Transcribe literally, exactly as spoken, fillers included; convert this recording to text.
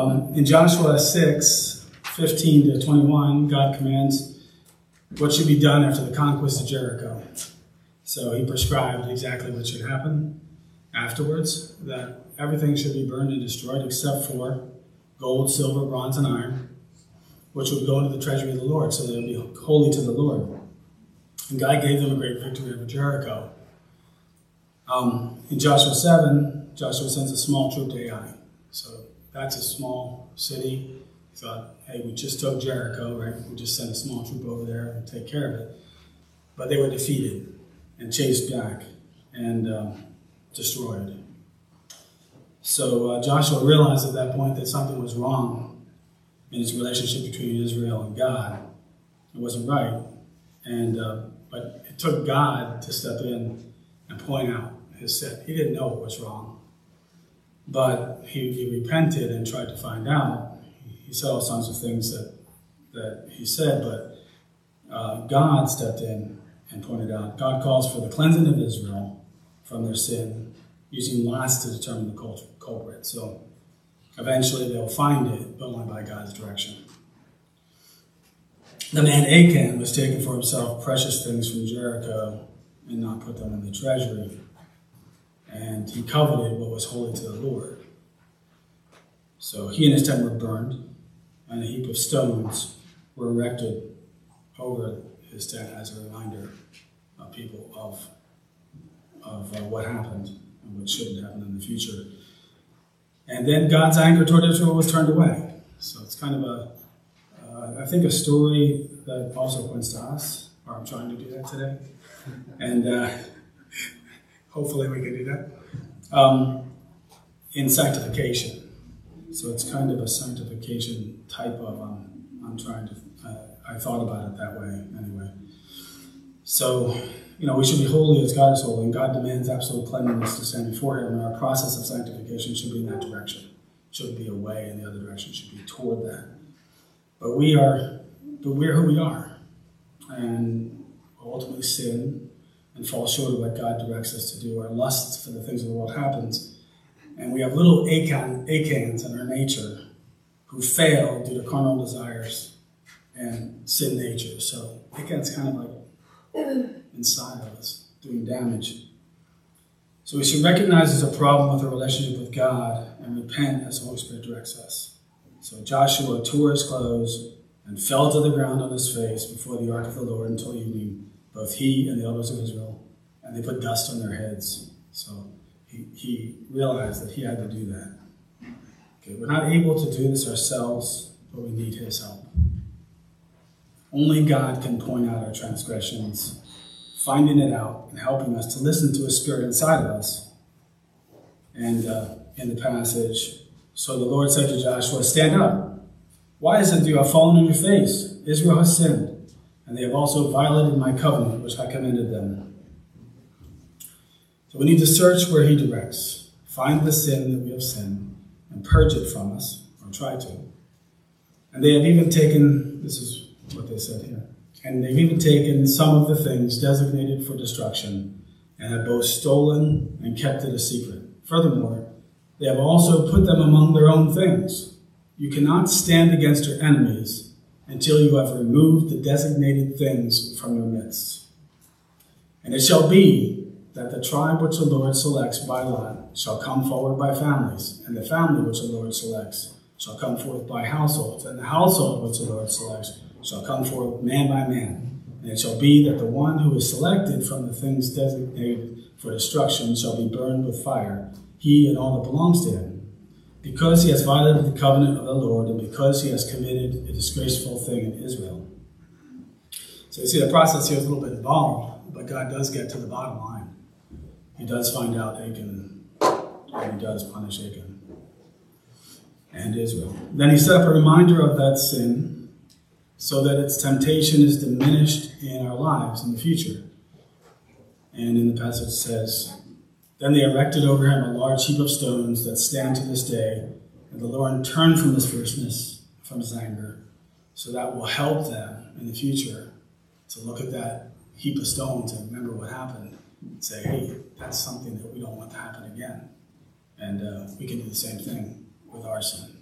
Um, in Joshua six, fifteen to twenty-one, God commands what should be done after the conquest of Jericho. So he prescribed exactly what should happen afterwards, that everything should be burned and destroyed except for gold, silver, bronze, and iron, which would go into the treasury of the Lord, so that it would be holy to the Lord. And God gave them a great victory over Jericho. Um, in Joshua seven, Joshua sends a small troop to Ai. So that's a small city. He thought, hey, we just took Jericho, right? We just sent a small troop over there and take care of it. But they were defeated and chased back and um, destroyed. So uh, Joshua realized at that point that something was wrong in his relationship between Israel and God. It wasn't right. And uh, but it took God to step in and point out his sin. He didn't know it was wrong. But he, he repented and tried to find out. He said all sorts of things that, that he said, but uh, God stepped in and pointed out. God calls for the cleansing of Israel from their sin, using lots to determine the culprit. So eventually they'll find it, but only by God's direction. The man Achan was taking for himself precious things from Jericho and not put them in the treasury. And he coveted what was holy to the Lord. So he and his tent were burned, and a heap of stones were erected over his tent as a reminder of people of, of uh, what happened and what shouldn't happen in the future. And then God's anger toward Israel was turned away. So it's kind of a, uh, I think, a story that also points to us, or I'm trying to do that today. And uh, hopefully we can do that. Um, in sanctification. So it's kind of a sanctification type of, um, I'm trying to, uh, I thought about it that way anyway. So, you know, we should be holy as God is holy, and God demands absolute cleanliness to stand before him, and our process of sanctification should be in that direction. It shouldn't be away in the other direction, it should be toward that. But we are, but we're who we are, and ultimately sin and fall short of what God directs us to do. Our lust for the things of the world happens, and we have little Achan, Achans in our nature who fail due to carnal desires and sin nature. So Achan's kind of like inside of us, doing damage. So we should recognize there's a problem with our relationship with God and repent as the Holy Spirit directs us. So Joshua tore his clothes and fell to the ground on his face before the ark of the Lord until evening, both he and the elders of Israel, and they put dust on their heads. So he, he realized that he had to do that. Okay, we're not able to do this ourselves, but we need his help. Only God can point out our transgressions, finding it out and helping us to listen to a spirit inside of us. And uh, in the passage, so the Lord said to Joshua, "Stand up. Why is it you have fallen on your face? Israel has sinned, and they have also violated my covenant, which I commanded them." So we need to search where he directs, find the sin that we have sinned, and purge it from us, or try to. And they have even taken, this is what they said here, and they've even taken some of the things designated for destruction, and have both stolen and kept it a secret. Furthermore, they have also put them among their own things. You cannot stand against your enemies until you have removed the designated things from your midst. And it shall be that the tribe which the Lord selects by lot shall come forward by families, and the family which the Lord selects shall come forth by households, and the household which the Lord selects shall come forth man by man. And it shall be that the one who is selected from the things designated for destruction shall be burned with fire, he and all that belongs to him, because he has violated the covenant of the Lord, and because he has committed a disgraceful thing in Israel. So you see, the process here is a little bit involved, but God does get to the bottom line. He does find out Achan, and he does punish Achan and Israel. Then he set up a reminder of that sin so that its temptation is diminished in our lives in the future. And in the passage it says, "Then they erected over him a large heap of stones that stand to this day, and the Lord turned from his fierceness, from his anger." So that will help them in the future to look at that heap of stones and remember what happened and say, hey, that's something that we don't want to happen again. And uh, we can do the same thing with our sin.